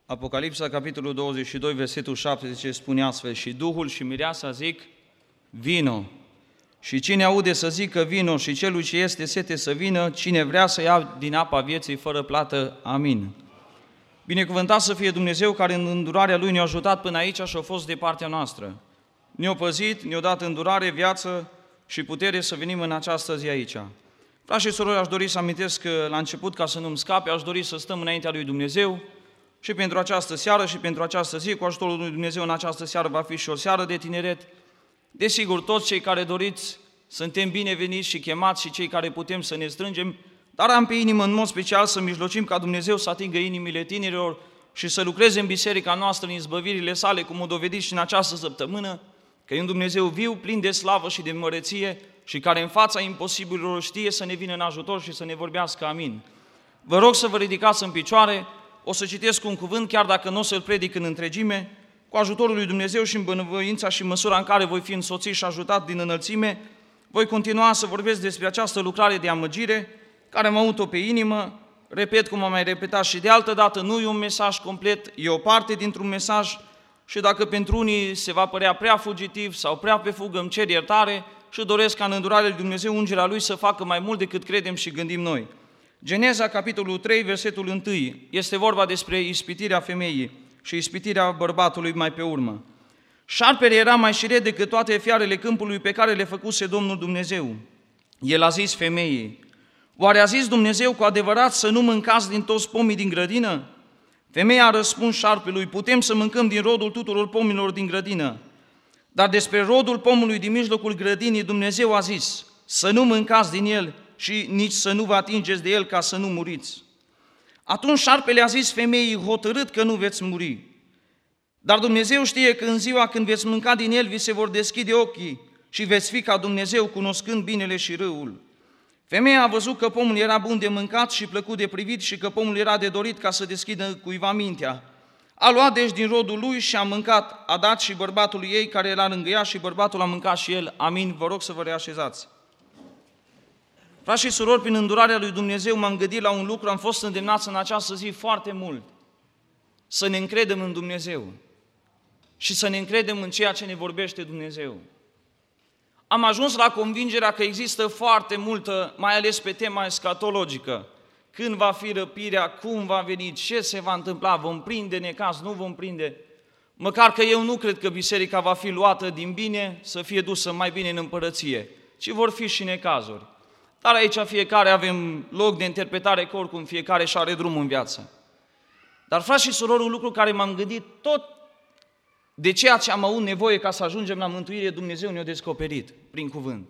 Apocalipsa, capitolul 22, versetul 17, spune astfel: și Duhul și Mireasa zic, vino. Și cine aude să zică vino și celui ce este sete să vină, cine vrea să ia din apa vieții fără plată. Amin. Binecuvântat să fie Dumnezeu care în îndurarea Lui ne-a ajutat până aici și a fost de partea noastră. Ne-a păzit, ne-a dat îndurare, viață și putere să venim în această zi aici. Frați și surori, aș dori să amintesc că la început, ca să nu-mi scape, aș dori să stăm înaintea lui Dumnezeu și pentru această seară și pentru această zi. Cu ajutorul lui Dumnezeu în această seară va fi și o seară de tineret. Desigur, toți cei care doriți, suntem bineveniți și chemați și cei care putem să ne strângem, dar am pe inimă în mod special să mijlocim ca Dumnezeu să atingă inimile tinerilor și să lucreze în biserica noastră în izbăvirile sale, cum o dovediți și în această săptămână, că e un Dumnezeu viu, plin de slavă și de măreție și care în fața imposibililor știe să ne vină în ajutor și să ne vorbească. Amin. Vă rog să vă ridicați în picioare, o să citesc un cuvânt, chiar dacă nu o să-l predic în întregime, cu ajutorul lui Dumnezeu și în bunăvoința și măsura în care voi fi însoțit și ajutat din înălțime, voi continua să vorbesc despre această lucrare de amăgire, care m-a avut-o pe inimă. Repet, cum am mai repetat și de altă dată, nu e un mesaj complet, e o parte dintr-un mesaj și dacă pentru unii se va părea prea fugitiv sau prea pe fugă, îmi cer iertare și doresc ca în îndurarea lui Dumnezeu ungerea Lui să facă mai mult decât credem și gândim noi. Geneza, capitolul 3, versetul 1, este vorba despre ispitirea femeii și ispitirea bărbatului mai pe urmă. Șarpele era mai șiret decât toate fiarele câmpului pe care le făcuse Domnul Dumnezeu. El a zis femeii: oare a zis Dumnezeu cu adevărat să nu mâncați din toți pomii din grădină? Femeia a răspuns șarpelui: putem să mâncăm din rodul tuturor pomilor din grădină, dar despre rodul pomului din mijlocul grădinii Dumnezeu a zis să nu mâncați din el și nici să nu vă atingeți de el ca să nu muriți. Atunci șarpele a zis femeii: hotărât că nu veți muri. Dar Dumnezeu știe că în ziua când veți mânca din el, vi se vor deschide ochii și veți fi ca Dumnezeu, cunoscând binele și răul. Femeia a văzut că pomul era bun de mâncat și plăcut de privit și că pomul era de dorit ca să deschidă cuiva mintea. A luat deci din rodul lui și a mâncat, a dat și bărbatului ei care era lângă ea și bărbatul a mâncat și el. Amin. Vă rog să vă reașezați. Frați și surori, prin îndurarea lui Dumnezeu m-am gândit la un lucru, am fost îndemnați în această zi foarte mult să ne încredem în Dumnezeu și să ne încredem în ceea ce ne vorbește Dumnezeu. Am ajuns la convingerea că există foarte multă, mai ales pe tema escatologică. Când va fi răpirea, cum va veni, ce se va întâmpla, vom prinde necaz, nu vom prinde. Măcar că eu nu cred că biserica va fi luată din bine să fie dusă mai bine în împărăție, ci vor fi și necazuri. Dar aici fiecare avem loc de interpretare, că oricum fiecare și are drum în viață. Dar, frați și surori, un lucru care m-am gândit tot de ceea ce am avut nevoie ca să ajungem la mântuire, Dumnezeu ne-a descoperit prin cuvânt.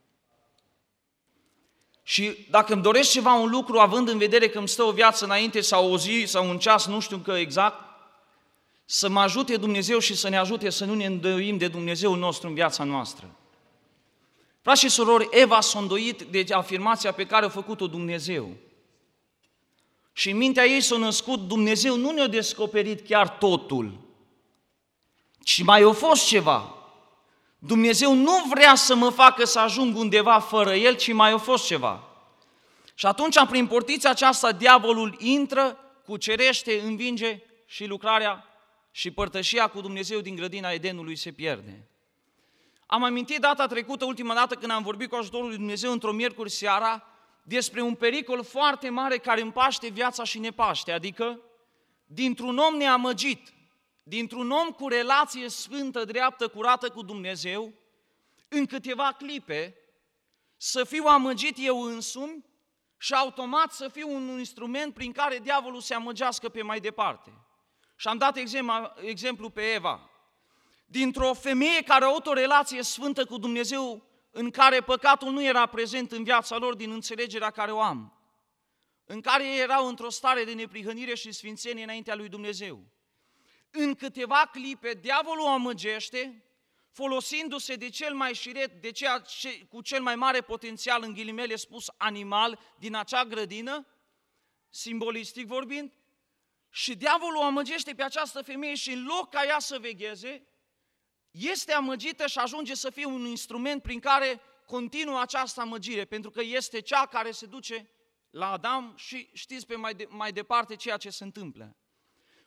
Și dacă îmi doresc ceva, un lucru, având în vedere că îmi stă o viață înainte sau o zi sau un ceas, nu știu încă exact, să mă ajute Dumnezeu și să ne ajute să nu ne îndoim de Dumnezeul nostru în viața noastră. Frați și surori, Eva s-a îndoit de afirmația pe care a făcut-o Dumnezeu. Și în mintea ei s-a născut: Dumnezeu nu ne-a descoperit chiar totul, ci mai a fost ceva. Dumnezeu nu vrea să mă facă să ajung undeva fără El, ci mai a fost ceva. Și atunci, prin portița aceasta, diavolul intră, cucerește, învinge și lucrarea și părtășia cu Dumnezeu din grădina Edenului se pierde. Am amintit data trecută, ultima dată când am vorbit cu ajutorul lui Dumnezeu într-o miercuri seara, despre un pericol foarte mare care împaște viața și ne paște, adică dintr-un om neamăgit, dintr-un om cu relație sfântă, dreaptă, curată cu Dumnezeu, în câteva clipe, să fiu amăgit eu însumi și automat să fiu un instrument prin care diavolul se amăgească pe mai departe. Și am dat exemplu pe Eva. Dintr-o femeie care a avut o relație sfântă cu Dumnezeu, în care păcatul nu era prezent în viața lor din înțelegerea care o am, în care erau într-o stare de neprihănire și sfințenie înaintea lui Dumnezeu. În câteva clipe, diavolul o amăgește, folosindu-se de cel mai șiret, de ceea ce, cu cel mai mare potențial, în ghilimele spus, animal din acea grădină, simbolistic vorbind, și diavolul o amăgește pe această femeie și în loc ca ea să vegheze, este amăgită și ajunge să fie un instrument prin care continuă această amăgire, pentru că este cea care se duce la Adam și știți pe mai departe ceea ce se întâmplă.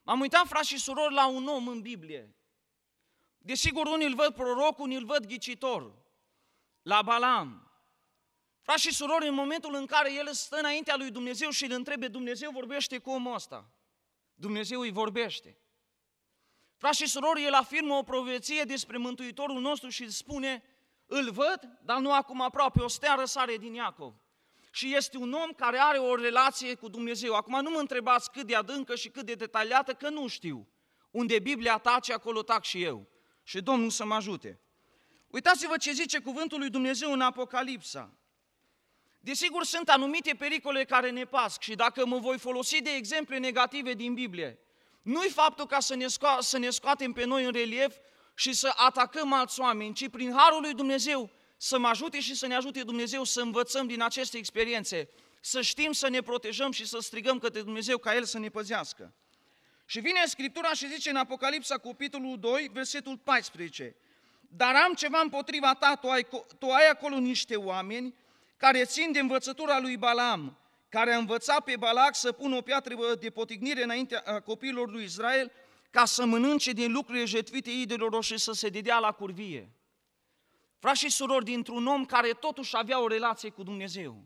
M-am uitat, frați și surori, la un om în Biblie. Desigur, unii îl văd proroc, unii îl văd ghicitor. La Balaam. Frați și surori, în momentul în care el stă înaintea lui Dumnezeu și îl întrebe, Dumnezeu vorbește cu omul ăsta. Dumnezeu îi vorbește. Frați și surori, el afirmă o profeție despre Mântuitorul nostru și îl spune, îl văd, dar nu acum aproape, o stea răsare din Iacov. Și este un om care are o relație cu Dumnezeu. Acum nu mă întrebați cât de adâncă și cât de detaliată, că nu știu. Unde Biblia tace, acolo tac și eu. Și Domnul să mă ajute. Uitați-vă ce zice cuvântul lui Dumnezeu în Apocalipsa. Desigur, sunt anumite pericole care ne pasc și dacă mă voi folosi de exemple negative din Biblie, nu-i faptul ca să ne scoatem pe noi în relief și să atacăm alți oameni, ci prin harul lui Dumnezeu să mă ajute și să ne ajute Dumnezeu să învățăm din aceste experiențe, să știm să ne protejăm și să strigăm către Dumnezeu ca El să ne păzească. Și vine Scriptura și zice în Apocalipsa, capitolul 2, versetul 14, dar am ceva împotriva ta, tu ai acolo niște oameni care țin de învățătura lui Balaam, care a învățat pe Balac să pună o piatră de potignire înaintea copiilor lui Israel, ca să mănânce din lucrurile jertfite idolilor și să se dedea la curvie. Frați și surori, dintr-un om care totuși avea o relație cu Dumnezeu,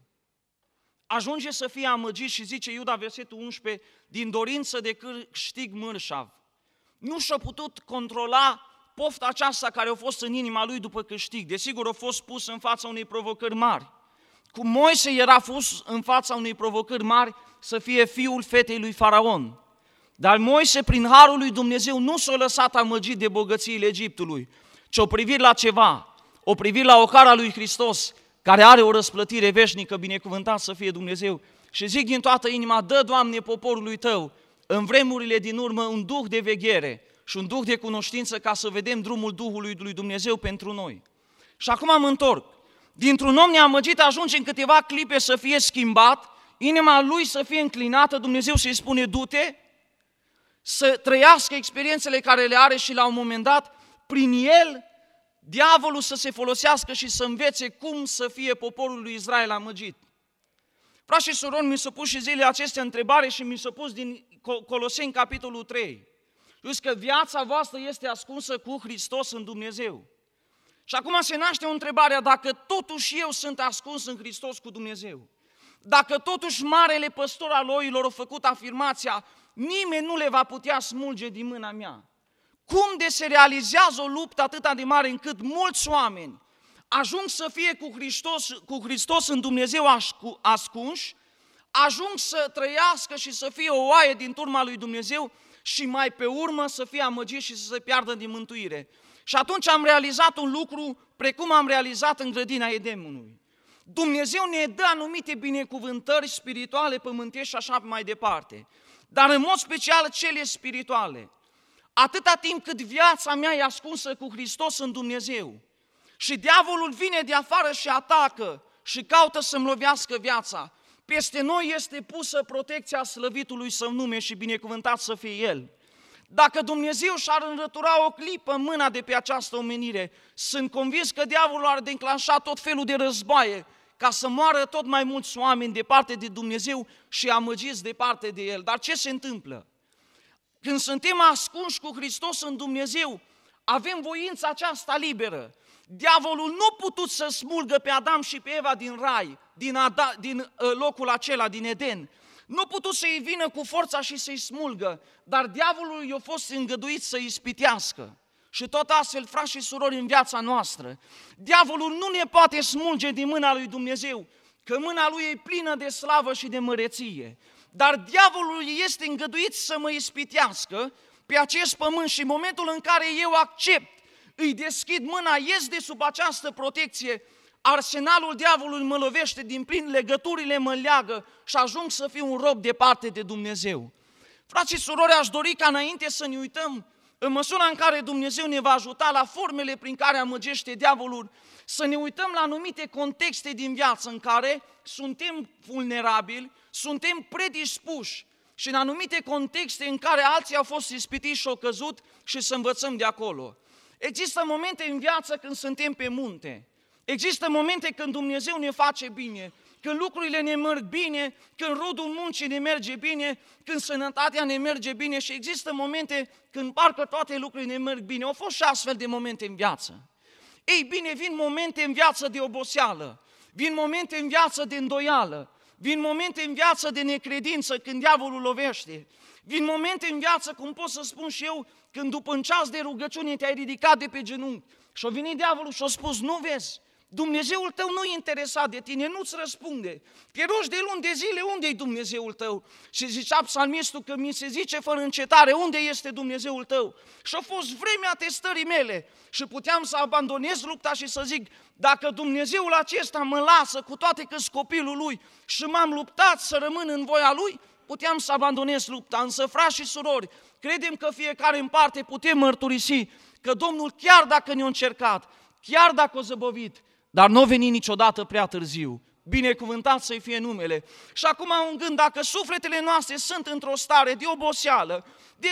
ajunge să fie amăgit și zice Iuda, versetul 11, din dorință de câștig mărșav. Nu și-a putut controla pofta aceasta care a fost în inima lui după câștig. Desigur, a fost pus în fața unei provocări mari. Cum Moise era pus în fața unei provocări mari să fie fiul fetei lui Faraon. Dar Moise, prin harul lui Dumnezeu, nu s-a lăsat amăgit de bogățiile Egiptului, ci a privit la ceva, o privit la ocara lui Hristos, care are o răsplătire veșnică, binecuvântat să fie Dumnezeu. Și zic din toată inima, dă, Doamne, poporului Tău, în vremurile din urmă, un duh de veghere și un duh de cunoștință ca să vedem drumul Duhului lui Dumnezeu pentru noi. Și acum mă întorc. Dintr-un om neamăgit ajunge în câteva clipe să fie schimbat, inima lui să fie înclinată, Dumnezeu să-i spune, du-te, să trăiască experiențele care le are și la un moment dat, prin el, diavolul să se folosească și să învețe cum să fie poporul lui Israel amăgit. Frați și surori, mi s-a pus și zilele acestea întrebare și mi s-a pus din Coloseni, capitolul 3. Zic că viața voastră este ascunsă cu Hristos în Dumnezeu. Și acum se naște o întrebare, dacă totuși eu sunt ascuns în Hristos cu Dumnezeu, dacă totuși marele păstor al oilor a făcut afirmația, nimeni nu le va putea smulge din mâna mea. Cum de se realizează o luptă atât de mare încât mulți oameni ajung să fie cu Hristos în Dumnezeu ascunși, ajung să trăiască și să fie o oaie din turma lui Dumnezeu și mai pe urmă să fie amăgiți și să se piardă din mântuire. Și atunci am realizat un lucru precum am realizat în grădina Edenului. Dumnezeu ne dă anumite binecuvântări spirituale, pământești și așa mai departe, dar în mod special cele spirituale. Atâta timp cât viața mea e ascunsă cu Hristos în Dumnezeu și diavolul vine de afară și atacă și caută să-mi lovească viața, peste noi este pusă protecția slăvitului Său nume și binecuvântat să fie El. Dacă Dumnezeu și-ar înrătura o clipă mâna de pe această omenire, sunt convins că diavolul ar declanșa tot felul de războaie ca să moară tot mai mulți oameni departe de Dumnezeu și amăgiți departe de El. Dar ce se întâmplă? Când suntem ascunși cu Hristos în Dumnezeu, avem voința aceasta liberă. Diavolul nu a putut să smulgă pe Adam și pe Eva din rai, din locul acela, din Eden. Nu a putut să-i vină cu forța și să-i smulgă, dar diavolul i-a fost îngăduit să-i ispitească. Și tot astfel, frați și surori, în viața noastră, diavolul nu ne poate smulge din mâna lui Dumnezeu, că mâna lui e plină de slavă și de măreție. Dar diavolul este îngăduit să mă ispitească pe acest pământ și în momentul în care eu accept, îi deschid mâna, ies de sub această protecție, arsenalul diavolului mă lovește din plin, legăturile mă leagă și ajung să fiu un rob departe de Dumnezeu. Frați și surori, aș dori ca înainte să ne uităm, în măsura în care Dumnezeu ne va ajuta la formele prin care amăgește diavolul, să ne uităm la anumite contexte din viață în care suntem vulnerabili, suntem predispuși și în anumite contexte în care alții au fost ispitiți și au căzut și să învățăm de acolo. Există momente în viață când suntem pe munte, există momente când Dumnezeu ne face bine, când lucrurile ne merg bine, când rodul muncii ne merge bine, când sănătatea ne merge bine și există momente când parcă toate lucrurile ne merg bine. Au fost și astfel de momente în viață. Ei bine, vin momente în viață de oboseală, vin momente în viață de îndoială, vin momente în viață de necredință când diavolul lovește, vin momente în viață, cum pot să spun și eu, când după un ceas de rugăciune te-ai ridicat de pe genunchi și a venit diavolul și a spus, nu vezi, Dumnezeul tău nu e interesat de tine, nu-ți răspunde. Te rogi de luni de zile, unde-i Dumnezeul tău? Și zicea psalmistul că mi se zice fără încetare, unde este Dumnezeul tău? Și a fost vremea testării mele și puteam să abandonez lupta și să zic, dacă Dumnezeul acesta mă lasă cu toate că-s copilul lui și m-am luptat să rămân în voia lui, puteam să abandonez lupta. Însă, frați și surori, credem că fiecare în parte putem mărturisi că Domnul, chiar dacă ne-a încercat, chiar dacă a zăbovit, dar nu a venit niciodată prea târziu. Binecuvântat să-i fie numele. Și acum un gând, dacă sufletele noastre sunt într-o stare de oboseală,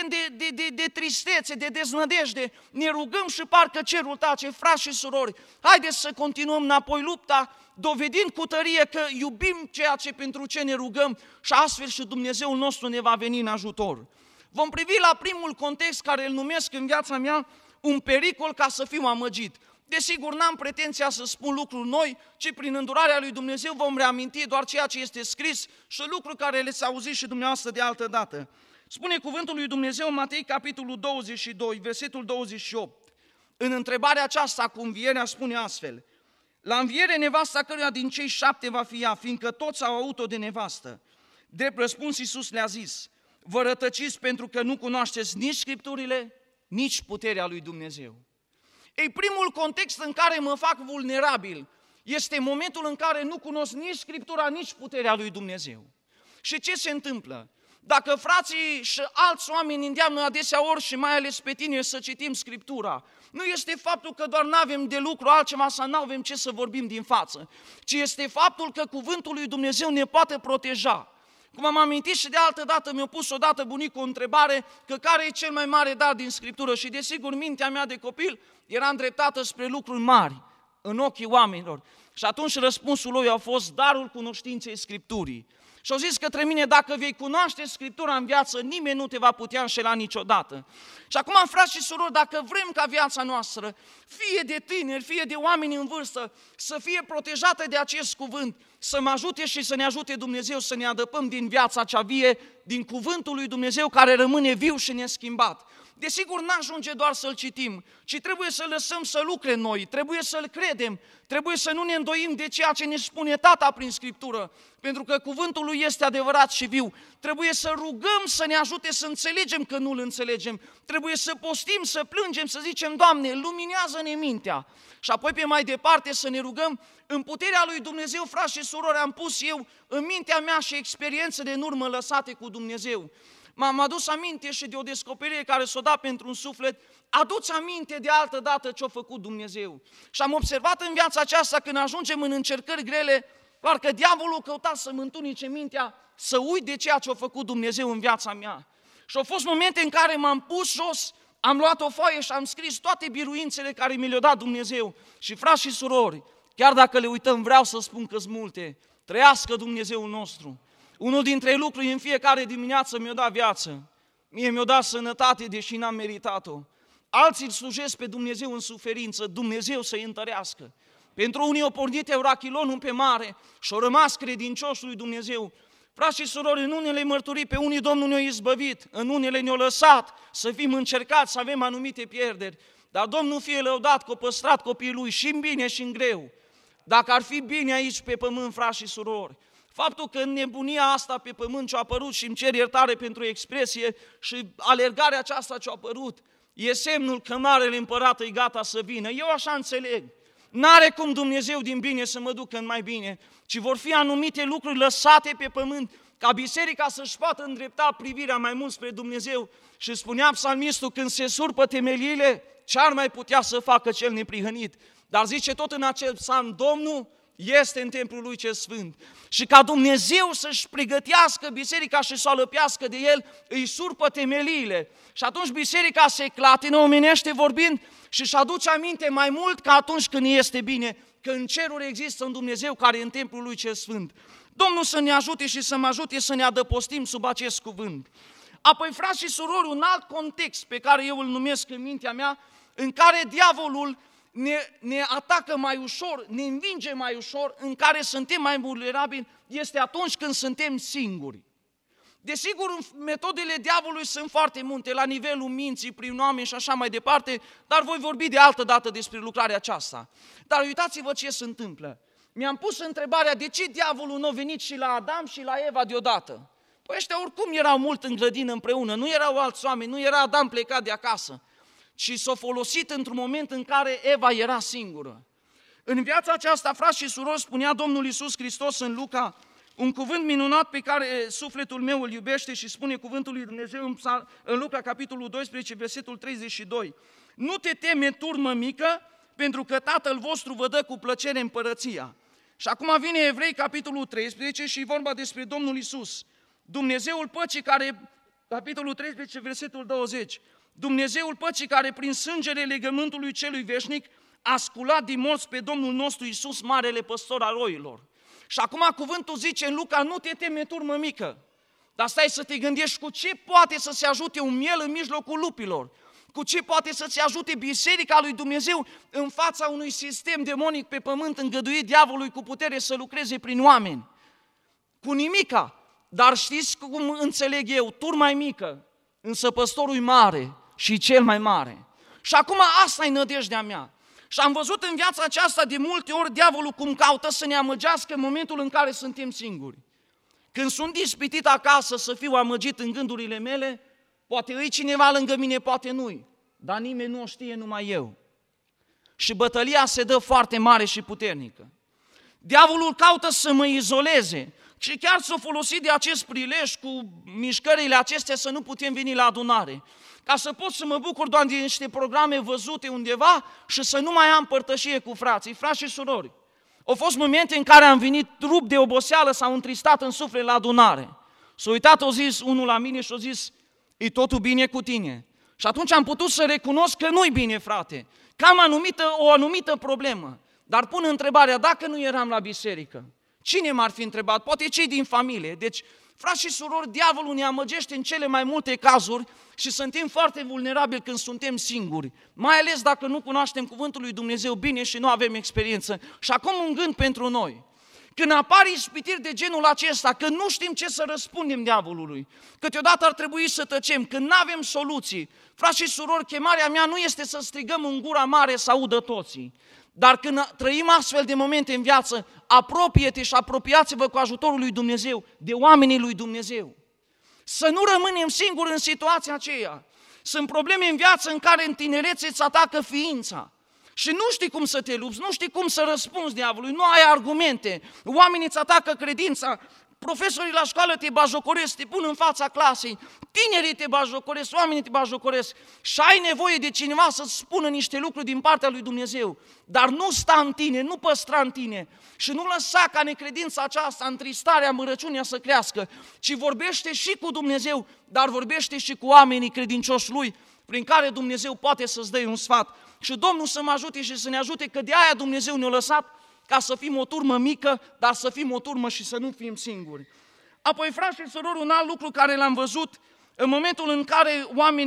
de tristețe, de deznădejde, ne rugăm și parcă cerul tace, frați și surori, haideți să continuăm înapoi lupta, dovedind cu tărie că iubim ceea ce pentru ce ne rugăm și astfel și Dumnezeul nostru ne va veni în ajutor. Vom privi la primul context care îl numesc în viața mea un pericol ca să fiu amăgit. Desigur, n-am pretenția să spun lucruri noi, ci prin îndurarea lui Dumnezeu vom reaminti doar ceea ce este scris și lucruri care le-ați auzit și dumneavoastră de altă dată. Spune cuvântul lui Dumnezeu în Matei, capitolul 22, versetul 28. În întrebarea aceasta cu învierea spune astfel, la înviere nevasta căruia din cei 7 va fi ea, fiindcă toți au avut-o de nevastă. Drept răspuns Iisus le-a zis, vă rătăciți pentru că nu cunoașteți nici Scripturile, nici puterea lui Dumnezeu. Ei, primul context în care mă fac vulnerabil este momentul în care nu cunosc nici Scriptura, nici puterea lui Dumnezeu. Și ce se întâmplă? Dacă frații și alți oameni îndeamnă adesea ori și mai ales pe tine să citim Scriptura, nu este faptul că doar n-avem de lucru altceva sau n-avem ce să vorbim din față, ci este faptul că cuvântul lui Dumnezeu ne poate proteja. Cum am amintit și de altă dată, mi-a pus odată bunicul o întrebare că care e cel mai mare dar din Scriptură și desigur mintea mea de copil era îndreptată spre lucruri mari în ochii oamenilor. Și atunci răspunsul lui a fost darul cunoștinței Scripturii. Și au zis către mine, dacă vei cunoaște Scriptura în viață, nimeni nu te va putea înșela niciodată. Și acum, frați și surori, dacă vrem ca viața noastră, fie de tineri, fie de oameni în vârstă, să fie protejată de acest cuvânt, să mă ajute și să ne ajute Dumnezeu să ne adăpăm din viața cea vie, din cuvântul lui Dumnezeu care rămâne viu și neschimbat. Desigur, n-ajunge doar să-l citim, ci trebuie să lăsăm să lucre în noi, trebuie să-l credem, trebuie să nu ne îndoim de ceea ce ne spune Tata prin Scriptură, pentru că cuvântul lui este adevărat și viu. Trebuie să rugăm să ne ajute să înțelegem că nu-l înțelegem, trebuie să postim, să plângem, să zicem, Doamne, luminează-ne mintea. Și apoi pe mai departe să ne rugăm în puterea lui Dumnezeu, frați și surori, am pus eu în mintea mea și experiențele în urmă lăsate cu Dumnezeu. M-am adus aminte și de o descoperire care s-o dat pentru un suflet, adu-ți aminte de altă dată ce-a făcut Dumnezeu. Și am observat în viața aceasta, când ajungem în încercări grele, parcă diavolul căuta să-mi întunece mintea, să uit de ceea ce a făcut Dumnezeu în viața mea. Și au fost momente în care m-am pus jos, am luat o foaie și am scris toate biruințele care mi le-a dat Dumnezeu. Și frați și surori, chiar dacă le uităm, vreau să spun că-s multe, trăiască Dumnezeul nostru. Unul dintre lucruri în fiecare dimineață mi-a dat viață, mie mi-a dat sănătate, deși n-am meritat-o. Alții îl slujesc pe Dumnezeu în suferință, Dumnezeu să-i întărească. Pentru unii au pornit Eurachilonul pe mare și au rămas credincioși lui Dumnezeu. Frați și surori, în unele mărturii pe unii Domnul ne-a izbăvit, în unele ne-a lăsat să fim încercați, să avem anumite pierderi. Dar Domnul fie lăudat că a păstrat copiii lui și în bine și în greu. Dacă ar fi bine aici pe pământ, frați și surori, faptul că în nebunia asta pe pământ ce-a apărut și îmi cer iertare pentru expresie și alergarea aceasta ce-a apărut, e semnul că Marele Împărat e gata să vină. Eu așa înțeleg. N-are cum Dumnezeu din bine să mă ducă în mai bine, ci vor fi anumite lucruri lăsate pe pământ ca biserica să-și poată îndrepta privirea mai mult spre Dumnezeu. Și spunea psalmistul, când se surpă temeliile, ce-ar mai putea să facă cel neprihănit? Dar zice tot în acel psalm, Domnul este în templul lui cel sfânt. Și ca Dumnezeu să-și pregătească biserica și să o alăpească de el, îi surpă temeliile. Și atunci biserica se clatină, omenește vorbind, și își aduce aminte mai mult ca atunci când este bine, că în ceruri există un Dumnezeu care e în templul lui cel sfânt. Domnul să ne ajute și să mă ajute să ne adăpostim sub acest cuvânt. Apoi, frați și surori, un alt context pe care eu îl numesc în mintea mea, în care diavolul ne atacă mai ușor, ne învinge mai ușor, în care suntem mai vulnerabili, este atunci când suntem singuri. Desigur, metodele diavolului sunt foarte multe, la nivelul minții, prin oameni și așa mai departe, dar voi vorbi de altă dată despre lucrarea aceasta. Dar uitați-vă ce se întâmplă. Mi-am pus întrebarea de ce diavolul nu a venit și la Adam și la Eva deodată. Păi ăștia oricum erau mult în grădină împreună, nu erau alți oameni, nu era Adam plecat de acasă, ci s-a folosit într-un moment în care Eva era singură. În viața aceasta, frați și surori, spunea Domnul Iisus Hristos în Luca, un cuvânt minunat pe care sufletul meu îl iubește și spune cuvântul lui Dumnezeu în Luca, capitolul 12, versetul 32. Nu te teme, turmă mică, pentru că Tatăl vostru vă dă cu plăcere împărăția. Și acum vine Evrei, capitolul 13 și vorba despre Domnul Iisus. Dumnezeul păcii care, capitolul 13, versetul 20, Dumnezeul păcii care prin sângele legământului celui veșnic a sculat din morți pe Domnul nostru Iisus, marele păstor al oilor. Și acum cuvântul zice în Luca, nu te teme, turmă mică, dar stai să te gândești cu ce poate să se ajute un miel în mijlocul lupilor, cu ce poate să se ajute biserica lui Dumnezeu în fața unui sistem demonic pe pământ îngăduit diavolului cu putere să lucreze prin oameni. Cu nimica, dar știți cum înțeleg eu, turma e mică, însă păstorul e mare și cel mai mare. Și acum asta e nădejdea mea. Și am văzut în viața aceasta de multe ori diavolul cum caută să ne amăgească în momentul în care suntem singuri. Când sunt ispitit acasă să fiu amăgit în gândurile mele, poate îi cineva lângă mine, poate nu-i, dar nimeni nu o știe, numai eu. Și bătălia se dă foarte mare și puternică. Diavolul caută să mă izoleze și chiar s-a folosit de acest prilej cu mișcările acestea să nu putem veni la adunare. Ca să pot să mă bucur doar de niște programe văzute undeva și să nu mai am părtășie cu frații, frați și surori. Au fost momente în care am venit rupt de oboseală sau întristat în suflet la adunare. S-a uitat, a zis unul la mine și a zis, e totul bine cu tine? Și atunci am putut să recunosc că nu-i bine, frate, că am o anumită problemă. Dar pun întrebarea, dacă nu eram la biserică, cine m-ar fi întrebat? Poate cei din familie. Deci, frați și surori, diavolul ne amăgește în cele mai multe cazuri și suntem foarte vulnerabili când suntem singuri, mai ales dacă nu cunoaștem cuvântul lui Dumnezeu bine și nu avem experiență. Și acum un gând pentru noi. Când apar ispitiri de genul acesta, când nu știm ce să răspundem diavolului, câteodată ar trebui să tăcem, când nu avem soluții, frați și surori, chemarea mea nu este să strigăm în gura mare să audă toții. Dar când trăim astfel de momente în viață, apropie-te și apropiați-vă cu ajutorul lui Dumnezeu, de oamenii lui Dumnezeu. Să nu rămânem singuri în situația aceea. Sunt probleme în viață în care în tinerețe îți atacă ființa și nu știi cum să te lupți, nu știi cum să răspunzi diavolului, nu ai argumente, oamenii îți atacă credința, profesorii la școală te bajocoresc, te pun în fața clasei, tinerii te bajocoresc, oamenii te bajocoresc și ai nevoie de cineva să-ți spună niște lucruri din partea lui Dumnezeu, dar nu sta în tine, nu păstra în tine și nu lăsa ca necredința aceasta, întristarea, amărăciunea să crească, ci vorbește și cu Dumnezeu, dar vorbește și cu oamenii credincioși Lui, prin care Dumnezeu poate să-ți dea un sfat. Și Domnul să mă ajute și să ne ajute, că de aia Dumnezeu ne-a lăsat ca să fim o turmă mică, dar să fim o turmă și să nu fim singuri. Apoi, frați și surori, un alt lucru care l-am văzut, în momentul în care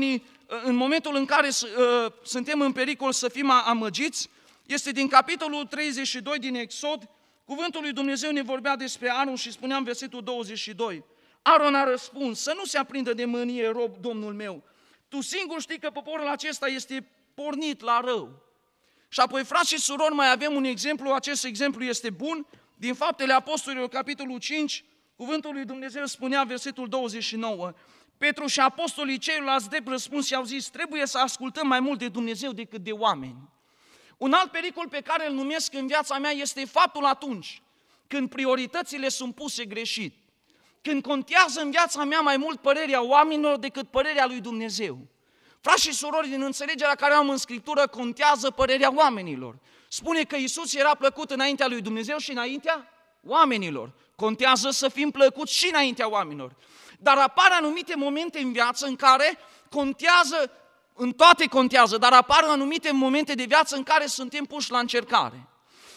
suntem în pericol să fim amăgiți, este din capitolul 32 din Exod. Cuvântul lui Dumnezeu ne vorbea despre Aron și spuneam versetul 22. Aron a răspuns, să nu se aprindă de mânie, rob, Domnul meu. Tu singur știi că poporul acesta este pornit la rău. Și apoi, frați și surori, mai avem un exemplu, acest exemplu este bun, din Faptele Apostolilor, capitolul 5, cuvântul lui Dumnezeu spunea, versetul 29, Petru și apostolii ceilalți drept răspuns și au zis, trebuie să ascultăm mai mult de Dumnezeu decât de oameni. Un alt pericol pe care îl numesc în viața mea este faptul atunci când prioritățile sunt puse greșit, când contează în viața mea mai mult părerea oamenilor decât părerea lui Dumnezeu. Frați și surori, din înțelegerea care am în Scriptură, contează părerea oamenilor. Spune că Iisus era plăcut înaintea lui Dumnezeu și înaintea oamenilor. Contează să fim plăcuți și înaintea oamenilor. Dar apar anumite momente în viață în care contează, în toate contează, dar apar anumite momente de viață în care suntem puși la încercare.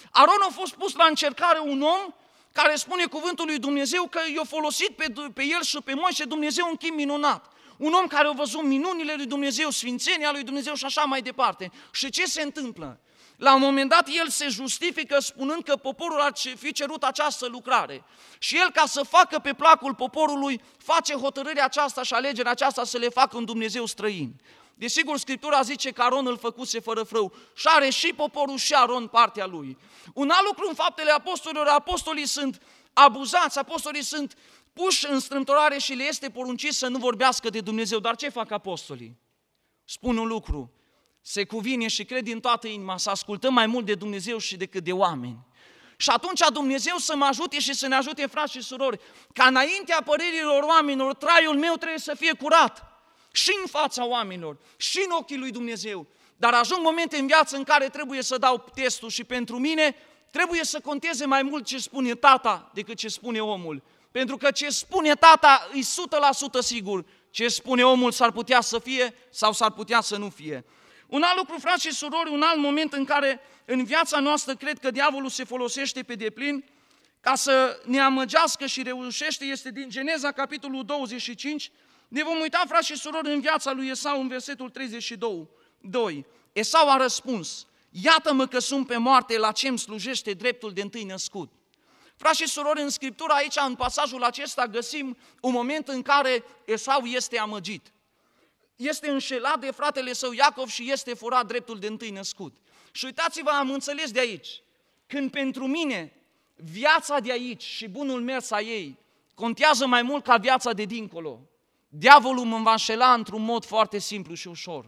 Aron a fost pus la încercare un om care spune cuvântul lui Dumnezeu că i-a folosit pe el și pe Moise Dumnezeu un chip minunat. Un om care a văzut minunile lui Dumnezeu, sfințenia lui Dumnezeu și așa mai departe. Și ce se întâmplă? La un moment dat el se justifică spunând că poporul ar fi cerut această lucrare. Și el, ca să facă pe placul poporului, face hotărârea aceasta și alegerea aceasta să le facă un Dumnezeu străin. Desigur, Scriptura zice că Aron îl făcuse fără frâu și are și poporul și Aron partea lui. Un alt lucru în Faptele Apostolilor, apostolii sunt abuzați, apostolii sunt puși în strâmtorare și le este poruncit să nu vorbească de Dumnezeu. Dar ce fac apostolii? Spun un lucru: se cuvine și cred din toată inima să ascultăm mai mult de Dumnezeu și decât de oameni. Și atunci Dumnezeu să mă ajute și să ne ajute, frați și surori, ca înaintea părerilor oamenilor, traiul meu trebuie să fie curat. Și în fața oamenilor, și în ochii lui Dumnezeu. Dar ajung momente în viață în care trebuie să dau testul și pentru mine trebuie să conteze mai mult ce spune tata decât ce spune omul. Pentru că ce spune tata e 100% sigur, ce spune omul s-ar putea să fie sau s-ar putea să nu fie. Un alt lucru, frați și surori, un alt moment în care în viața noastră cred că diavolul se folosește pe deplin ca să ne amăgească și reușește, este din Geneza, capitolul 25. Ne vom uita, frați și surori, în viața lui Esau, în versetul 32. Esau a răspuns: iată-mă că sunt pe moarte, la ce îmi slujește dreptul de întâi născut? Frați și surori, în Scriptură aici, în pasajul acesta, găsim un moment în care Esau este amăgit. Este înșelat de fratele său Iacov și este furat dreptul de întâi născut. Și uitați-vă, am înțeles de aici, când pentru mine viața de aici și bunul mers a ei contează mai mult ca viața de dincolo, diavolul mă va înșela într-un mod foarte simplu și ușor.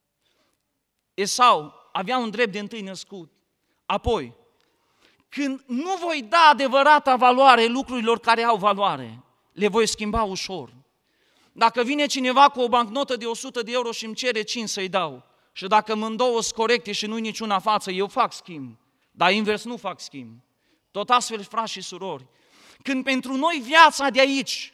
Esau avea un drept de întâi născut. Apoi, când nu voi da adevărata valoare lucrurilor care au valoare, le voi schimba ușor. Dacă vine cineva cu o bancnotă de 100 de euro și îmi cere 5 să-i dau, și dacă mândouă sunt corecte și nu-i niciuna față, eu fac schimb, dar invers nu fac schimb. Tot astfel, frați și surori, când pentru noi viața de aici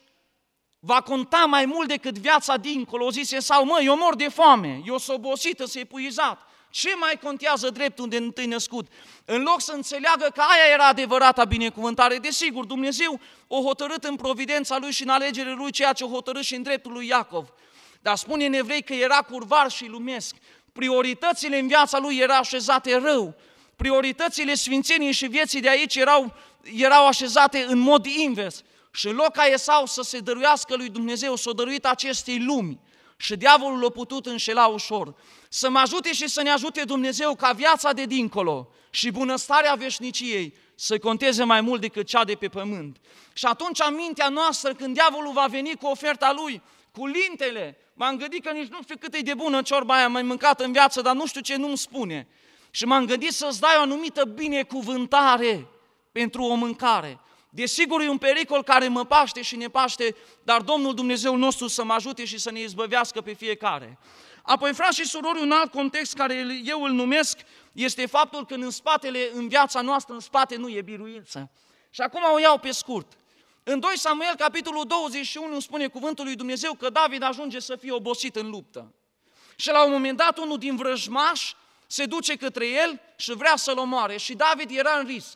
va conta mai mult decât viața dincolo, o zise Esau: mă, eu mor de foame, eu sunt obosită, sunt epuizat. Ce mai contează dreptul de întâi născut? În loc să înțeleagă că aia era adevărata binecuvântare, desigur, Dumnezeu o hotărât în providența Lui și în alegerile Lui ceea ce o hotărât și în dreptul lui Iacov. Dar spune în Evrei că era curvar și lumesc. Prioritățile în viața lui erau așezate rău. Prioritățile sfințeniei și vieții de aici erau așezate în mod invers. Și în loc ca Esau să se dăruiască lui Dumnezeu, s-o dăruit acestei lumi. Și diavolul l-a putut înșela ușor. Să mă ajute și să ne ajute Dumnezeu ca viața de dincolo și bunăstarea veșniciei să conteze mai mult decât cea de pe pământ. Și atunci, în mintea noastră, când diavolul va veni cu oferta lui, cu lintele, m-am gândit că nici nu știu cât e de bună ciorba aia, m-am mâncat în viață, dar nu știu ce nu-mi spune. Și m-am gândit să-ți dai o anumită binecuvântare pentru o mâncare. Desigur, e un pericol care mă paște și ne paște, dar Domnul Dumnezeu nostru să mă ajute și să ne izbăvească pe fiecare. Apoi, frați și surori, un alt context care eu îl numesc este faptul că în viața noastră, în spate nu e biruință. Și acum o iau pe scurt. În 2 Samuel, capitolul 21, spune cuvântul lui Dumnezeu că David ajunge să fie obosit în luptă. Și la un moment dat, unul din vrăjmași se duce către el și vrea să-l omoare. Și David era în risc.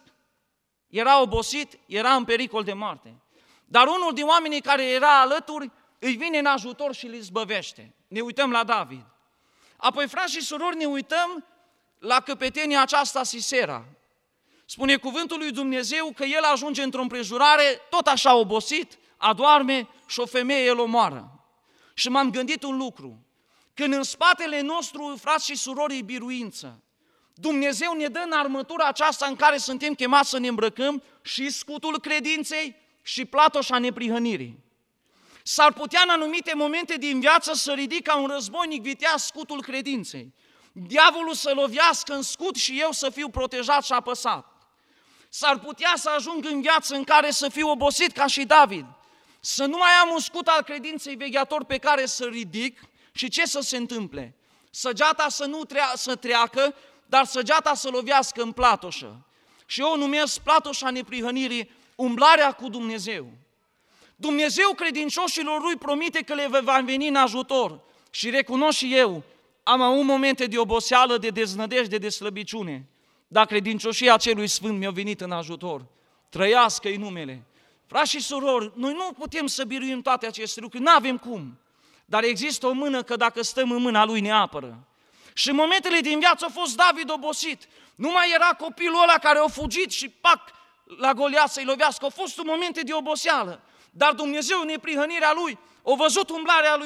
Era obosit, era în pericol de moarte. Dar unul din oamenii care era alături îi vine în ajutor și îl izbăvește. Ne uităm la David. Apoi, frați și surori, ne uităm la căpetenia aceasta Sisera. Spune cuvântul lui Dumnezeu că el ajunge într-o împrejurare, tot așa obosit, adorme și o femeie îl omoară. Și m-am gândit un lucru. Când în spatele nostru, frați și surori, e biruință, Dumnezeu ne dă în armătura aceasta în care suntem chemați să ne îmbrăcăm și scutul credinței și platoșa neprihănirii. S-ar putea în anumite momente din viață să ridic ca un războinic viteaz scutul credinței. Diavolul să lovească în scut și eu să fiu protejat și apăsat. S-ar putea să ajung în viață în care să fiu obosit ca și David, să nu mai am un scut al credinței vegheator pe care să ridic și ce să se întâmple? Săgeata să treacă, dar săgeata să lovească în platoșă. Și eu numesc platoșa neprihănirii umblarea cu Dumnezeu. Dumnezeu credincioșilor lui promite că le va veni în ajutor și recunosc și eu, am avut momente de oboseală, de deznădejde, de slăbiciune. dar credincioșia celui sfânt mi-a venit în ajutor. Trăiască-i numele. Frați și surori, noi nu putem să biruim toate aceste lucruri, nu avem cum. Dar există o mână că dacă stăm în mâna Lui ne apără. Și în momentele din viață a fost David obosit. Nu mai era copilul ăla care a fugit și pac, la Goliat să-i lovească. Au fost momente de oboseală. Dar Dumnezeu, în neprihănirea Lui, a văzut umblarea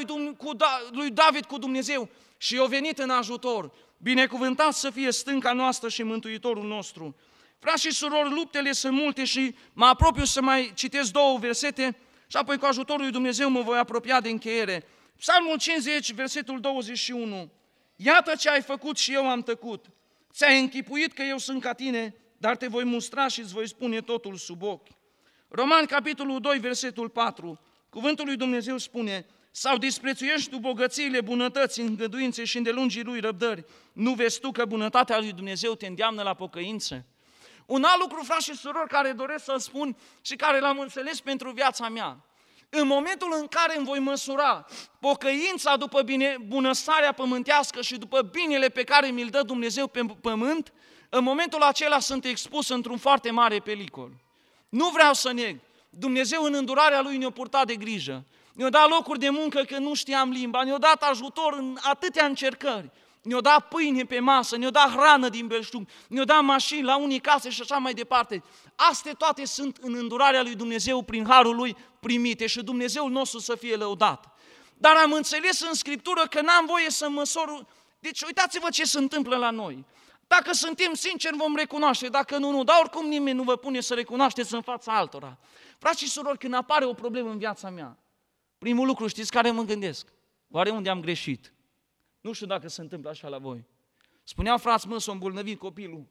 lui David cu Dumnezeu și i-a venit în ajutor. Binecuvântat să fie stânca noastră și Mântuitorul nostru. Frați și surori, luptele sunt multe și mă apropiu să mai citesc 2 versete și apoi cu ajutorul lui Dumnezeu mă voi apropia de încheiere. Psalmul 50, versetul 21. Iată ce ai făcut și eu am tăcut. Ți-ai închipuit că eu sunt ca tine, dar te voi mustra și îți voi spune totul sub ochi. Romani, capitolul 2, versetul 4. Cuvântul lui Dumnezeu spune: sau disprețuiești tu bogățiile bunătății, îngăduințe și îndelungii lui răbdări, nu vezi tu că bunătatea lui Dumnezeu te îndeamnă la pocăință? Un alt lucru, frați și surori, care doresc să spun și care l-am înțeles pentru viața mea. În momentul în care îmi voi măsura pocăința după bunăstarea pământească și după binele pe care mi-l dă Dumnezeu pe pământ, în momentul acela sunt expus într-un foarte mare pericol. Nu vreau să neg, Dumnezeu în îndurarea Lui ne-a purtat de grijă. Ne-a dat locuri de muncă că nu știam limba, ne-a dat ajutor în atâtea încercări, ne-a dat pâine pe masă, ne-a dat hrană din belșug, ne-a dat mașini la unii case și așa mai departe. Astea toate sunt în îndurarea lui Dumnezeu prin harul Lui primite și Dumnezeul nostru să fie lăudat. Dar am înțeles în Scriptură că n-am voie să măsor. Deci uitați-vă ce se întâmplă la noi. Dacă suntem sinceri vom recunoaște, dacă nu, dar oricum nimeni nu vă pune să recunoașteți în fața altora. Frați și surori, când apare o problemă în viața mea, primul lucru, știți care mă gândesc? Oare unde am greșit? Nu știu dacă se întâmplă așa la voi. Spuneau frați, s-a îmbolnăvit copilul.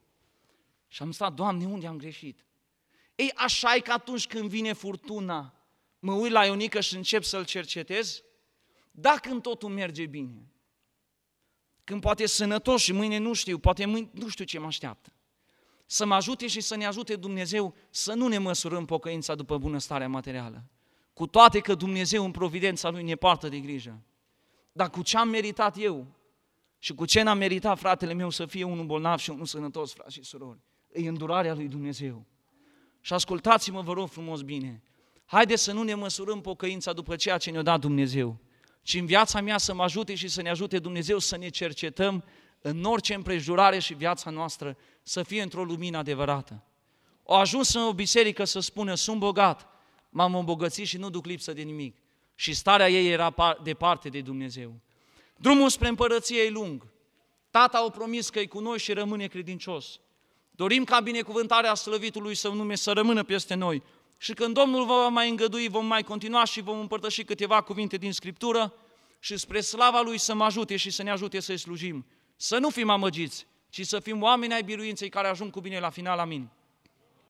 Și am stat, Doamne, unde am greșit? Ei, așa e că atunci când vine furtuna, mă uit la Ionică și încep să-l cercetez? Da, când totul merge bine. Când poate e sănătos și mâine nu știu, poate mâine nu știu ce mă așteaptă. Să mă ajute și să ne ajute Dumnezeu să nu ne măsurăm pocăința după bunăstarea materială. Cu toate că Dumnezeu în providența Lui ne poartă de grijă. Dar cu ce am meritat eu și cu ce n-am meritat fratele meu să fie unul bolnav și unul sănătos, frați și surori, e îndurarea lui Dumnezeu. Și ascultați-mă, vă rog frumos bine, haideți să nu ne măsurăm pocăința după ceea ce ne-a dat Dumnezeu, ci în viața mea să mă ajute și să ne ajute Dumnezeu să ne cercetăm în orice împrejurare și viața noastră să fie într-o lumină adevărată. O ajuns în o biserică să spună, sunt bogat, m-am îmbogățit și nu duc lipsă de nimic. Și starea ei era departe de Dumnezeu. Drumul spre împărăție e lung. Tata a promis că e cu noi și rămâne credincios. Dorim ca binecuvântarea slăvitului Său nume să rămână peste noi. Și când Domnul va mai îngădui, vom mai continua și vom împărtăși câteva cuvinte din Scriptură și spre slava Lui să mă ajute și să ne ajute să-i slujim. Să nu fim amăgiți, ci să fim oameni ai biruinței care ajung cu bine la final. Amin.